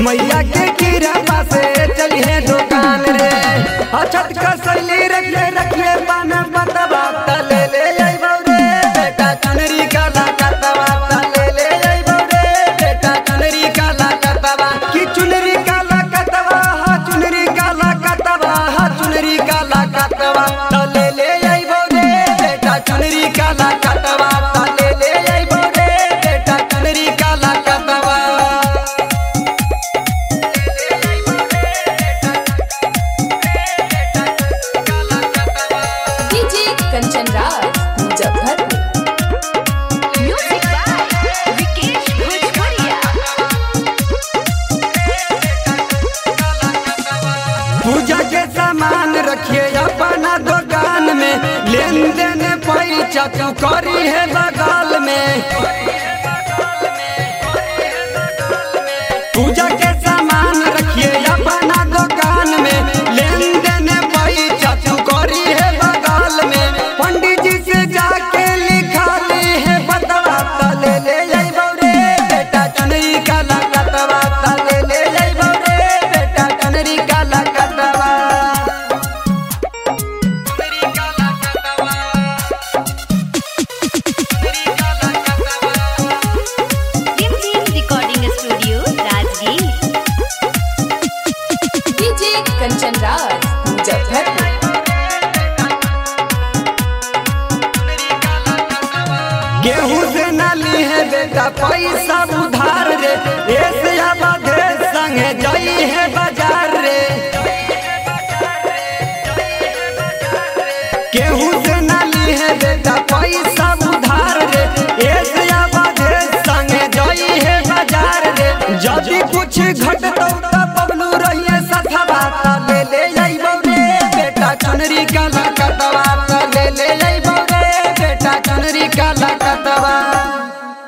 मैया के कीरा से चलिए दुकान रे। अछत का सैली रखले पान बतवा तले ले अइबौ रे बेटा चुनरी काला कतवा तले ले अइबौ रे बेटा चुनरी काला कतवा की चुनरी काला कतवा हा चुनरी काला कतवा हा चुनरी काला कतवा तले ले अइबौ रे बेटा चुनरी काला कतवा तले ले अइबौ रे बेटा चुनरी काला कतवा। DJ Kanchan Raj Muzaffarpur. Music by Vikesh Bhojpuriya. पूजा के सामान रखिए अपना दुकान में, लेन देन पैसा तू करी है बगल में। पूजा के सामान रखिए अपना दुकान में, लेन देन पैसा तू करी है बगल में। पंडित जी से जाके लिखा ली है बतवा तले ले अइबौ रे बेटा चुनरी काला कतवा तले ले अइबौ रे बेटा चुनरी काला कतवा। Recording studio Rajgir. DJ Kanchan Raj Muzaffarpur. गेहूं से नाली है बेटा पैसा उधार रे, ऐसे आबादे संगे जाई है बाजार रे। गेहूं से नाली है बेटा पैसा उधार रे, ऐसे आबादे संगे जाई है बाजार रे। यदि कुछ घटतौ त बबलू रहिए सथवा तले ले अइबौ रे बेटा चुनरी काला कतवा।